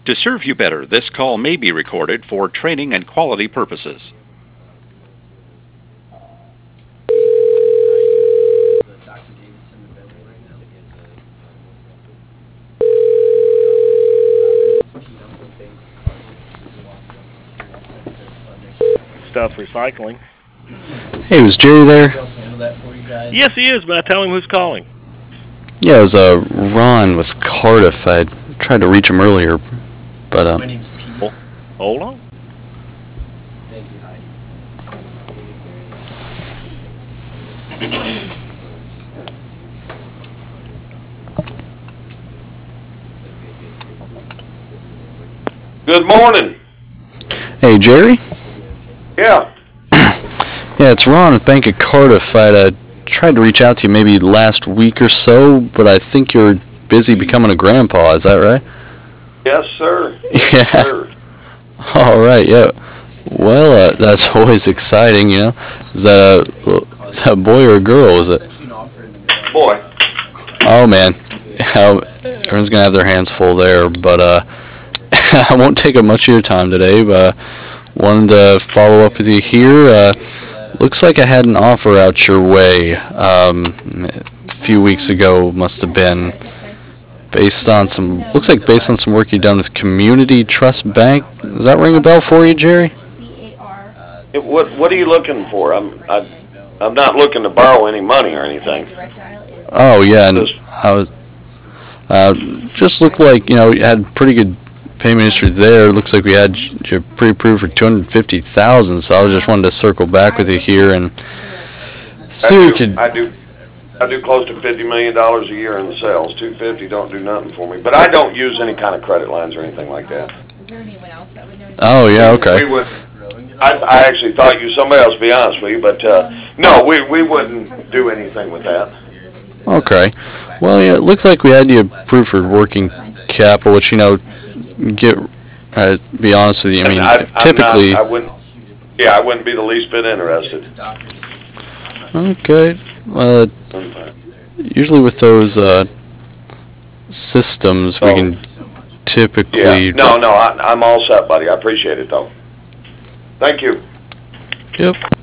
To serve you better, this call may be recorded for training and quality purposes. Stuff recycling. Hey, was Jerry there? Yes, he is, but I tell him who's calling. Yeah, it was Ron with Cardiff. I tried to reach him earlier, but My name's Pete. Hold on. Thank you, Heidi. Good morning. hey, Jerry? Yeah. Yeah, it's Ron with Bank of Cardiff. I'd tried to reach out to you maybe last week or so, but I think you're busy becoming a grandpa. Is that right? Yes, sir. Yeah. Sir. All right. Yeah. Well, that's always exciting, you know. Is that a boy or a girl? Is it? Boy. Oh man, everyone's gonna have their hands full there. But I won't take up much of your time today. But wanted to follow up with you here. Looks like I had an offer out your way a few weeks ago. Must have been based on some. Looks like based on some work you've done with Community Trust Bank. Does that ring a bell for you, Jerry? What are you looking for? I'm not looking to borrow any money or anything. Oh yeah, and I was just looked like you had pretty good payment history there. Looks like we had you pre-approved for $250,000. So I was just wanted to circle back with you here and see what we could. I do close to $50 million a year in the sales. 250 don't do nothing for me. But I don't use any kind of credit lines or anything like that. Is there anyone else that would know? Oh yeah, okay. We would. I actually thought you somebody else. To be honest with you, but no, we wouldn't do anything with that. Okay. Well, yeah, it looks like we had you approved for working capital, which get. Be honest with you, I mean, typically. I wouldn't be the least bit interested. Okay. Well, usually with those systems, we can typically. Yeah. No, I'm all set, buddy. I appreciate it, though. Thank you. Yep.